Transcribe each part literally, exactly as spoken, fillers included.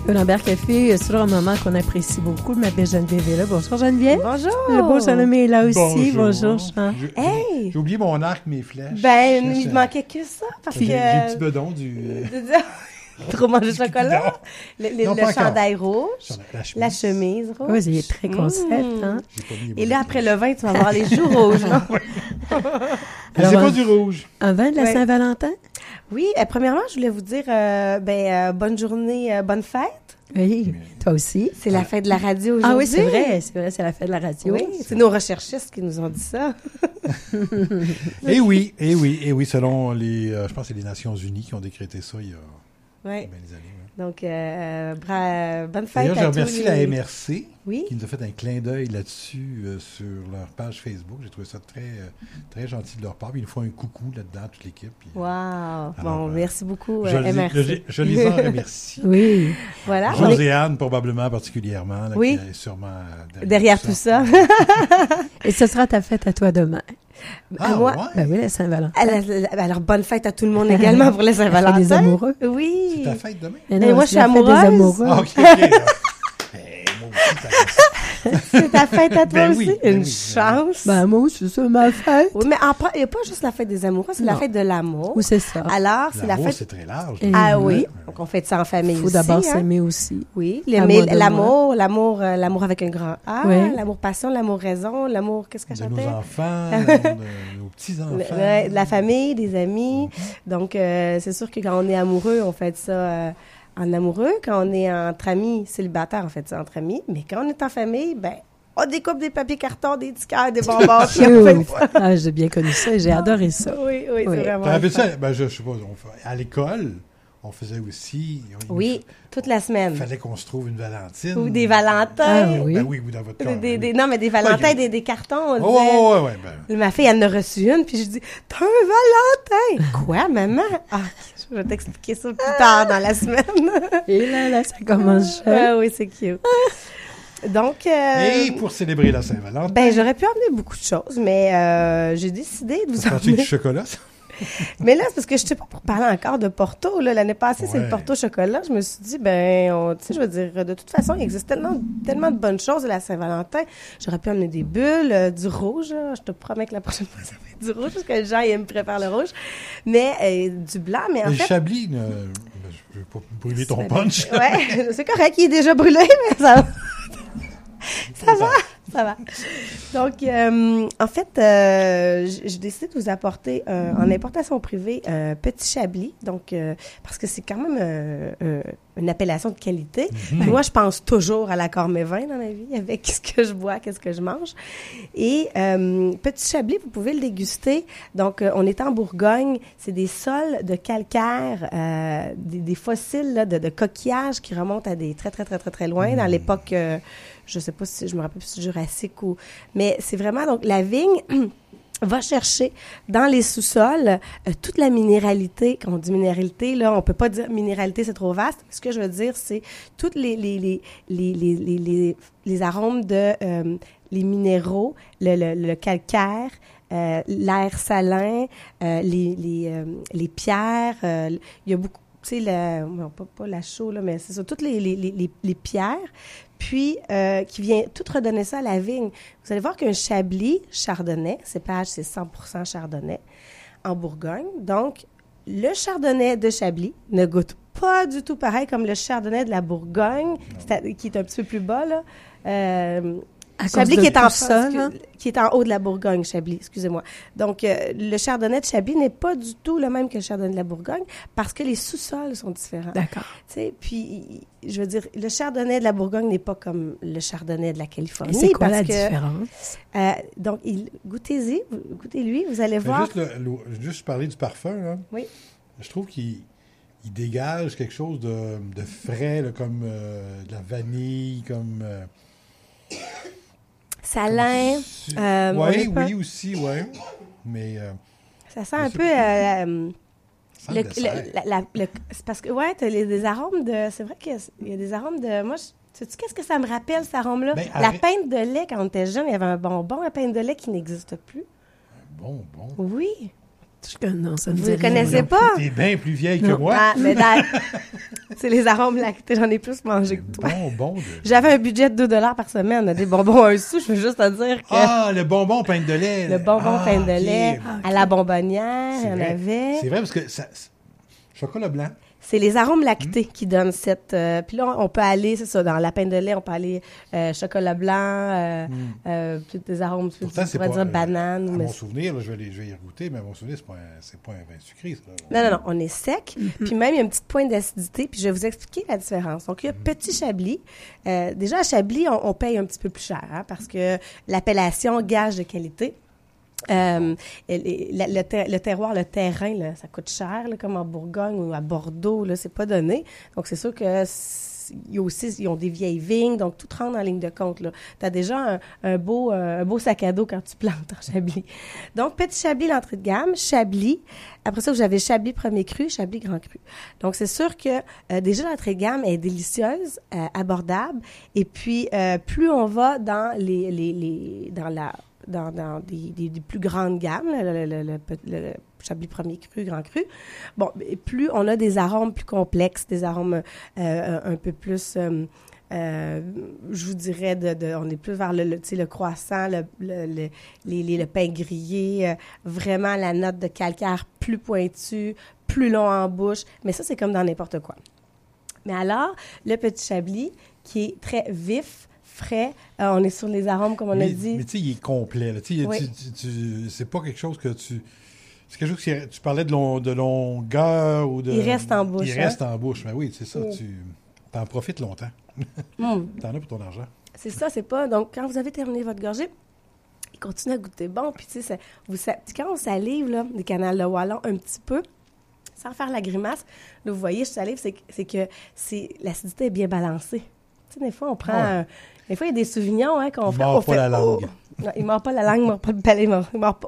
Le Lambert Café, c'est toujours un moment qu'on apprécie beaucoup. Ma belle Geneviève est là. Bonjour Geneviève. Bonjour. Le beau Salomé est là aussi. Bonjour, Bonjour Jean. J'ai, Hey! j'ai oublié mon arc, mes flèches. Ben, Je- il ne manquait que ça. Parce J'ai, que... j'ai le petit bedon du... euh, Trop manger de chocolat. Le, le, Non, le pas encore. chandail rouge. la chemise. La chemise rouge. Oui, il est très concept. Mmh. Hein? J'ai pas mis les Et là, bons après flèches. le vin, tu vas avoir les joues rouges. Non? Mais c'est Alors, pas euh, du rouge. Un vin de la Ouais. Saint-Valentin? Oui, euh, premièrement, je voulais vous dire euh, ben, euh, bonne journée, euh, bonne fête. Oui, toi aussi. C'est la fête de la radio aujourd'hui. Ah oui, c'est vrai, c'est vrai, c'est la fête de la radio. Oui, c'est nos recherchistes qui nous ont dit ça. Eh oui, eh oui, eh oui, selon les... euh, je pense que c'est les Nations Unies qui ont décrété ça il y a Oui. bien des années. ouais. Donc, euh, bra- bonne fête D'ailleurs, à je tous remercie les... la M R C Oui. qui nous a fait un clin d'œil là-dessus euh, sur leur page Facebook. J'ai trouvé ça très, euh, très gentil de leur part. Puis ils nous font un coucou là-dedans, toute l'équipe. Puis, euh, Wow. Alors, Bon, euh, merci beaucoup, je, euh, les- M R C. je- je les en remercie. Oui. Voilà. on est Joséanne, probablement, particulièrement, là, Oui. qui est sûrement euh, derrière tout ça. Et ce sera ta fête à toi demain. Ah, À moi. ouais? Ben oui, la Saint-Valentin. Alors, alors, bonne fête à tout le monde également pour les La fête Saint-Valentin. des amoureux. Oui. C'est ta fête demain? Mais Et moi, je c'est suis la fête des amoureuse. amoureux. Ah, OK, OK. Eh, moi aussi, ça va. C'est ta fête à toi Ben aussi. oui, ben Une oui, ben chance. Ben moi, c'est ça ma fête. Oui, mais en- il n'y a pas juste la fête des amoureux, c'est la Non. fête de l'amour. Ou c'est ça. Alors, c'est la L'amour, fête... c'est très large. Et- Ah Mhm. oui. Donc, on fête ça en famille Il faut aussi. d'abord hein. s'aimer aussi. Oui. À L'aimer- moi de L'amour, l'amour, euh, l'amour avec un grand A. Oui. L'amour passion, l'amour raison, l'amour... Qu'est-ce que De j'appelle? nos enfants, l'amour de nos petits-enfants. Le- ouais, de la famille, des amis. Donc, euh, c'est sûr que quand on est amoureux, on fait ça euh, en amoureux. Quand on est entre amis célibataires, on fait ça entre amis. Mais quand on est en famille, ben, on découpe des papiers cartons, des petits cœurs, des bonbons. puis on fait ça. Ah, j'ai bien connu ça et j'ai adoré ça. Oui, oui, Oui. c'est vraiment... T'en le rappelles fun. ça? Ben, je, je sais pas. on fait- à l'école, on faisait aussi. on- Oui, toute la Il semaine. fallait qu'on se trouve une Valentine. Ou des Valentins. Ah oui. Ben oui, ou dans votre Des- cas. des- ben des- oui. non, mais des Valentins, Ouais, des, des cartons. On Oh, disait- ouais, ouais, ben. Ma fille, elle en a reçu une, puis je dis « T'as un Valentin! » Quoi, maman? Ah, je vais t'expliquer ça plus tard dans la semaine. Et là, là, ça commence jeune. Ah oui, c'est cute. Donc, euh, Et pour célébrer la Saint-Valentin, ben, j'aurais pu emmener beaucoup de choses, mais euh, j'ai décidé de vous ça prend-tu emmener. du chocolat, ça? Mais là, c'est parce que je sais pas pour parler encore de Porto. Là, l'année passée, c'est le Ouais. Porto chocolat. Je me suis dit, ben, on- tu sais, je veux dire, de toute façon, il existe tellement, tellement de bonnes choses de la Saint-Valentin. J'aurais pu emmener des bulles, euh, du rouge. Là. Je te promets que la prochaine fois, ça va être du rouge, parce que les gens, ils préfèrent le rouge. Mais euh, du blanc, mais en Le fait... Chablis, ne- je veux pas brûler ton punch. Ouais, c'est correct, il est déjà brûlé, mais ça va. Ça va, ça va. Donc, euh, en fait, euh, j- j'ai décidé de vous apporter euh, en importation privée un petit Chablis, donc euh, parce que c'est quand même euh, euh, une appellation de qualité. Mhm. Moi, je pense toujours à l'accord Mévin dans la vie, avec ce que je bois, qu'est-ce que je mange. Et euh, petit Chablis, vous pouvez le déguster. Donc, euh, on est en Bourgogne, c'est des sols de calcaire, euh, des, des fossiles là, de, de coquillages qui remontent à des très, très, très, très, très loin, dans l'époque... euh, je sais pas si je me rappelle plus si Jurassique ou mais c'est vraiment donc la vigne va chercher dans les sous-sols euh, toute la minéralité. Quand on dit minéralité, là, on peut pas dire minéralité, c'est trop vaste. Ce que je veux dire, c'est toutes les les les les les les, les, les arômes de euh, les minéraux, le, le, le calcaire, euh, l'air salin, euh, les les euh, les pierres. Euh, il y a beaucoup, tu sais, la, bon, pas, pas la chaux, là, mais c'est ça, toutes les les les, les pierres. Puis, euh, qui vient tout redonner ça à la vigne. Vous allez voir qu'un Chablis chardonnay, cépage, c'est cent pour cent chardonnay, en Bourgogne. Donc, le chardonnay de Chablis ne goûte pas du tout pareil comme le chardonnay de la Bourgogne, c'est- qui est un petit peu plus bas, là. Euh, À cause Chablis de qui est, en, tout ça, là. qui est en haut de la Bourgogne, Chablis, excusez-moi. Donc, euh, le chardonnay de Chablis n'est pas du tout le même que le chardonnay de la Bourgogne parce que les sous-sols sont différents. D'accord. Tu sais, puis, je veux dire, le chardonnay de la Bourgogne n'est pas comme le chardonnay de la Californie. Et c'est quoi parce la que, différence? euh, donc, il, goûtez-y, vous- goûtez-lui, vous allez Mais voir. juste, le, le- juste parler du parfum, là. Oui. Je trouve qu'il il dégage quelque chose de, de frais, là, comme euh, de la vanille, comme... euh, Salin. su- euh, on ouais, est pas- oui, aussi, oui. Mais euh, Ça sent Je un sais peu... pas. euh, sans le, le dessert. le- la- la- le- c'est parce que, ouais, t'as les, des arômes de... C'est vrai qu'il y a des arômes de... Moi, je, sais-tu qu'est-ce que ça me rappelle, cet arôme-là? Ben, la arrête- pinte de lait, quand on était jeune, il y avait un bonbon à pinte de lait qui n'existe plus. Bon, bon. Oui. Je, non, ça me Vous dit ne rien. connaissez pas? T'es bien plus vieille que Non. moi. Ah, mais dans- c'est les arômes lactés, j'en ai plus mangé Des que toi. bonbons de... J'avais un budget de deux dollars par semaine, des bonbons à un sou, je veux juste te dire que Ah, le bonbon pain de lait. le bonbon Ah, pain de ok. lait Ah, à la bonbonnière, il C'est y en vrai. avait. C'est vrai, parce que ça... c'est- chocolat blanc. C'est les arômes lactés qui donnent cette... euh, puis là, on peut aller, c'est ça, dans la pain de lait, on peut aller euh, chocolat blanc, euh, Mm. euh, peut-être des arômes, tu Pourtant, c'est pourrais pas... dire euh, banane. À mais mon c'est- souvenir, là, je, vais les, je vais y regoûter, mais à mon souvenir, c'est pas un, c'est pas un vin sucré, ça. Non, non, non, on est sec. Puis même, il y a une petite pointe d'acidité. Puis je vais vous expliquer la différence. Donc, il y a Petit Chablis. Euh, déjà, à Chablis, on, on paye un petit peu plus cher hein, parce que l'appellation gage de qualité. Euh, et- et la- le, ter- le terroir, le terrain, là, ça coûte cher, là, comme en Bourgogne ou à Bordeaux, là, c'est pas donné. Donc, c'est sûr que c'est- il y a aussi, ils ont des vieilles vignes, donc tout rentre en ligne de compte. Tu as déjà un, un, beau, euh, un beau sac à dos quand tu plantes en Chablis. Donc, Petit Chablis, l'entrée de gamme, Chablis. Après ça, vous avez Chablis premier cru, Chablis grand cru. Donc, c'est sûr que euh, déjà, l'entrée de gamme est délicieuse, euh, abordable. Et puis, euh, plus on va dans les, les, les dans la dans, dans des, des, des plus grandes gammes, le, le, le, le, le Chablis premier cru, grand cru. Bon, et plus on a des arômes plus complexes, des arômes euh, un peu plus, euh, euh, je vous dirais, de, de, on est plus vers le, le, tu sais, le croissant, le, le, le, les, les, le pain grillé, euh, vraiment la note de calcaire plus pointue, plus long en bouche. Mais ça, c'est comme dans n'importe quoi. Mais alors, le Petit Chablis, qui est très vif, frais. Euh, on est sur les arômes, comme on mais, a dit. Mais tu sais, il est complet. Là. Tu sais, Oui. tu- tu- tu- c'est pas quelque chose que tu... C'est quelque chose qui... Tu parlais de, long, de longueur ou de... Il reste en bouche, Il hein? reste en bouche. Mais oui, c'est ça. Oui. Tu en profites longtemps. Mm. T'en as pour ton argent. C'est ça, c'est pas... Donc, quand vous avez terminé votre gorgée, il continue à goûter bon. Puis, tu sais, ça- vous, sa- quand on salive, là, des canals de Wallon, un petit peu, sans faire la grimace, là, vous voyez, je salive, c'est, que- c'est que c'est, l'acidité est bien balancée. Tu sais, des fois, on prend... Ouais. un- des fois, il y a des souvignons, hein, qu'on Il fait... mord on pas fait, la langue. oh! Non, il mord pas la langue, il mord pas le palais, il mord, il mord pas.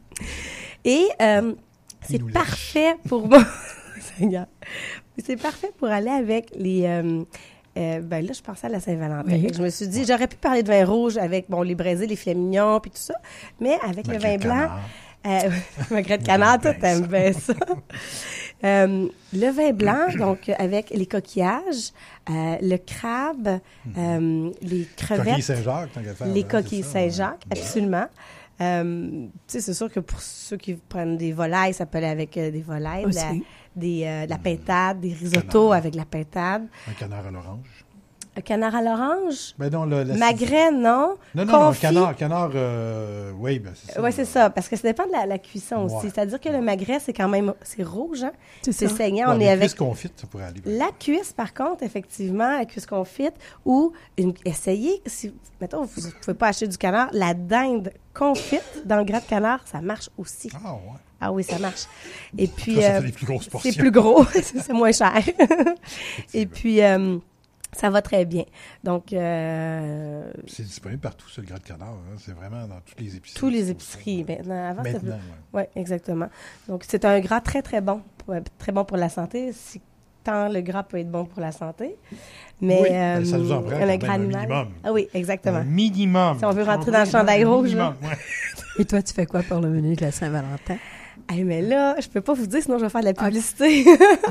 Et euh, c'est nous lèche. parfait pour moi. Seigneur. C'est parfait pour aller avec les... Euh, euh, ben là, je pensais à la Saint-Valentin. Oui. Fait que Je me suis dit, j'aurais pu parler de vin rouge avec, bon, les braisés, les filets mignons, puis tout ça, mais avec le vin Magret de blanc... canard. Euh, magret de canard, toi, Bien t'aimes bien ça. Euh, le vin blanc, donc euh, avec les coquillages, euh, le crabe, euh, les Coquille crevettes, Saint-Jacques, tant qu'à faire. les hein, coquilles c'est ça, Saint-Jacques, ouais. absolument. Euh, tu sais, c'est sûr que pour ceux qui prennent des volailles, ça peut aller avec euh, des volailles, de la, Aussi. des, euh, de la pintade, des risottos Canard. avec la pintade. Un canard à l'orange. Un canard à l'orange, Ben non, le, la- magret, non. Non, non, non, confit. canard, canard, euh, oui, ben c'est ça. Oui, c'est ça, parce que ça dépend de la, la cuisson aussi. Ouais. C'est-à-dire que le magret, c'est quand même, c'est rouge, hein? C'est C'est ça. saignant. Bon, on les est avec cuisses confites, ça pourrait aller. la cuisse, par contre, effectivement, la cuisse confite, ou une, essayez, si, mettons, vous ne pouvez pas acheter du canard, la dinde confite dans le gras de canard, ça marche aussi. Ah, ouais. Ah oui, ça marche. Et puis, Ça, ça euh, fait des plus grosses portions. c'est plus gros, c'est c'est moins cher. Et puis, euh, ça va très bien. Donc, euh, C'est disponible partout, ça, le gras de canard. Hein. C'est vraiment dans toutes les épiceries. tous les c'est épiceries ça. maintenant. Avant, c'était Maintenant, plus- ouais. Oui, exactement. Donc, c'est un gras très, très bon. pour- Très bon pour la santé. Si tant le gras peut être bon pour la santé. Mais, Oui, euh, ben, ça nous en prend un quand gras même un animal. minimum. Ah oui, exactement. Un minimum. Si on veut rentrer dans le chandail rouge, Minimum, ouais. Et toi, tu fais quoi pour le menu de la Saint-Valentin? Hey, mais là, je peux pas vous dire, sinon je vais faire de la publicité.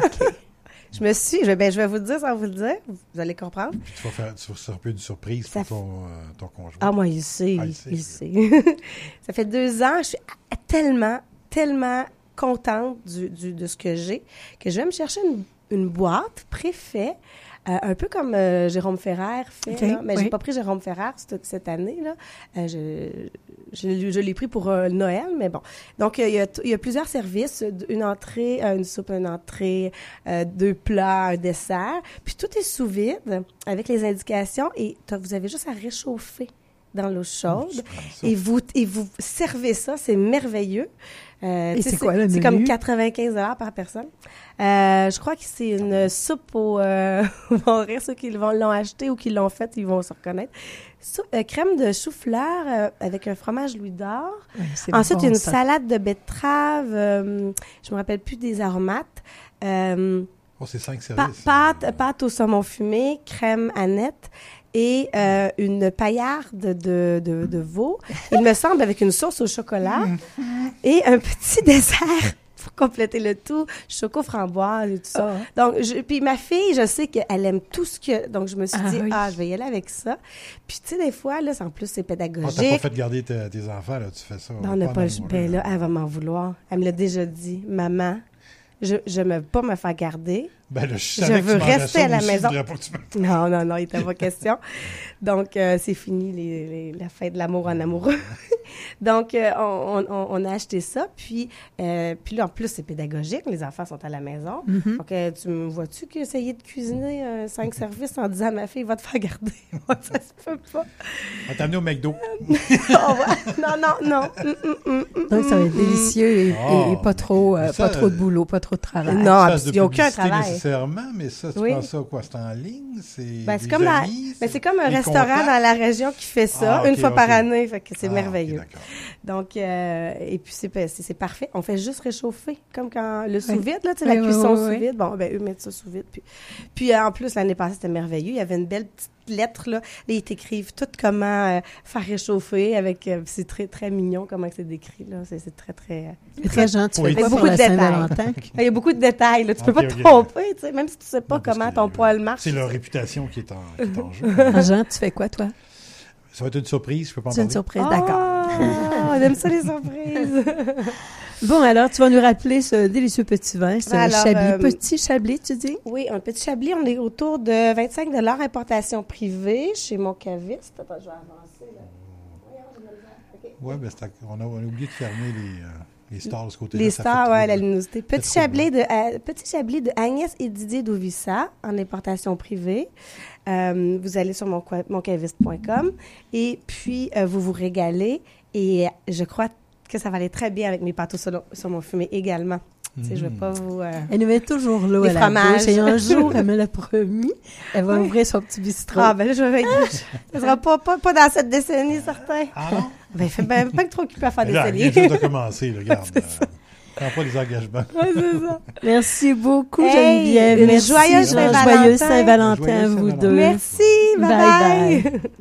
Je me suis... Je, ben, je vais vous le dire sans vous le dire. Vous allez comprendre. Puis tu vas faire, tu vas faire un peu une surprise Ça pour ton, euh, ton conjoint. Ah, moi, il sait. Ah, il il sait. sait. Il sait. Ça fait deux ans, je suis tellement, tellement contente du, du- de ce que j'ai que je vais me chercher une, une boîte préfet, euh, un peu comme euh, Jérôme Ferrer fait. OK, là. Mais oui. j'ai pas pris Jérôme Ferrer cette, cette année. Là. Euh, je, je, je l'ai pris pour euh, Noël, mais bon. Donc, euh, il y a, t- il y a plusieurs services. Une entrée, euh, une soupe, une entrée, euh, deux plats, un dessert. Puis tout est sous vide avec les indications et t'as- vous avez juste à réchauffer dans l'eau chaude. Tu prends ça. Et vous, et vous servez ça, c'est merveilleux. Euh, Et tu sais, c'est quoi le C'est menu? comme quatre-vingt-quinze dollars par personne. Euh, je crois que c'est une soupe au... Euh, vont rire ceux qui vont- l'ont acheté ou qui l'ont fait, ils vont se reconnaître. Sou- euh, crème de chou-fleur euh, avec un fromage Louis d'Or. Ouais, c'est Ensuite, bon, une ça. salade de betterave. Euh, je me rappelle plus des aromates. Euh, Oh, c'est cinq Pa- services. pâte, pâte au saumon fumé, crème Annette, et euh, une paillarde de, de, de veau, il me semble, avec une sauce au chocolat et un petit dessert pour compléter le tout, choco framboise et tout ça. Ah. Donc, je, puis ma fille, je sais qu'elle aime tout ce que... Donc, je me suis Ah dit, oui. ah, je vais y aller avec ça. Puis, tu sais, des fois, là, c'est- en plus, c'est On t'a pas pédagogique. fait garder tes, tes enfants, là, tu fais ça. Ben, on n'a pas le... en Ben amoureux. là, elle va m'en vouloir. Elle me l'a déjà dit. Maman, je je ne veux pas me faire garder. Ben là, je, je savais que veux tu mangeais rester ça, à la moi aussi, maison. je voudrais pas que tu me- Non, non, non, il n'était pas question. Donc, euh, c'est fini les, les- la fête de l'amour en amoureux. Donc, euh, on, on, on a acheté ça. Puis, euh, puis là, en plus, c'est pédagogique. Les enfants sont à la maison. Mhm. Donc, euh, tu me vois-tu qu'essayer de cuisiner euh, cinq services en disant à ma fille, va te faire garder? Ouais, ça se peut pas. On t'a amené au McDo. Oh, ouais. Non, non, non. Hum, hum, hum, hum, Donc, ça va être hum. délicieux et, et- Oh, et pas trop, euh, mais ça, pas trop de boulot, pas trop de travail. Non, Ça, puis c'est il n'y a aucun publicité travail. nécessairement, mais ça, tu Oui. penses ça quoi? C'est en ligne? C'est Ben, c'est des comme, la, amis, ben, c'est comme un des restaurant contacts? dans la région qui fait ça Ah, une ok, fois par ok. année. Fait que c'est Ah, ok, merveilleux. d'accord. Donc, euh, et puis c'est, pa- c'est, c'est parfait. On fait juste réchauffer, comme quand le sous-vide, là, tu sais, Oui, la oui, cuisson oui, oui. sous-vide. Bon, ben, eux mettent ça sous-vide. Puis, puis euh, en plus, l'année passée, c'était merveilleux. Il y avait une belle petite lettre, là. Là, ils t'écrivent tout comment euh, faire réchauffer avec... euh, c'est très, très mignon comment c'est décrit, là. C'est, c'est très, très... euh, C'est très gentil. Tu Oui. fais quoi Avec pour beaucoup la de détails. Saint-Valentin? Il y a beaucoup de détails, là. Tu peux Ok, pas ok. te tromper, tu sais. Même si tu sais pas Non, parce comment que, ton euh, poil marche. C'est leur réputation qui est en, qui est en jeu. Ah, Jean, tu fais quoi, toi? Ça va être une surprise, je peux pas en C'est une parler. surprise, Ah, d'accord. on aime ça, les surprises. Bon, alors, tu vas nous rappeler ce délicieux petit vin, ce Ben alors, chablis. euh, Petit chablis, tu dis? Oui, un petit chablis, on est autour de vingt-cinq dollars importation privée chez mon caviste. Attends, je vais avancer, là. Voyons, j'ai de la misère. OK. Oui, ben c'est à- on, a, on a oublié de fermer les, euh, les stars de ce côté-là. Les ça fait stars, trop ouais, de- la luminosité. Petit trop de chablis, de, euh, petit chablis de Agnès et Didier Dovissa en importation privée. Euh, vous allez sur mon, moncaviste point com et puis euh, vous vous régalez. Et euh, je crois que ça va aller très bien avec mes pâteaux sur, sur mon fumé également. Tu sais, je vais Mm. pas vous... euh, Elle nous met toujours l'eau Des à la fromages. bouche. Et un jour, elle me l'a promis, elle va Oui. ouvrir son petit bistrot. Ah, ben là, je vais être... Ça sera pas, pas, pas dans cette décennie, certain. Ah non? Ben, fait ben, pas que trop occupé à faire Mais des là, elle vient celliers. juste de commencer, là, regarde. euh, prends pas les engagements. Ouais, c'est ça. Merci beaucoup, Hey, Geneviève. une Merci. joyeuse Jean. Saint-Valentin. Joyeuse Saint-Valentin à Joyeuse vous Saint-Valentin. deux. Merci, bye Bye bye. bye.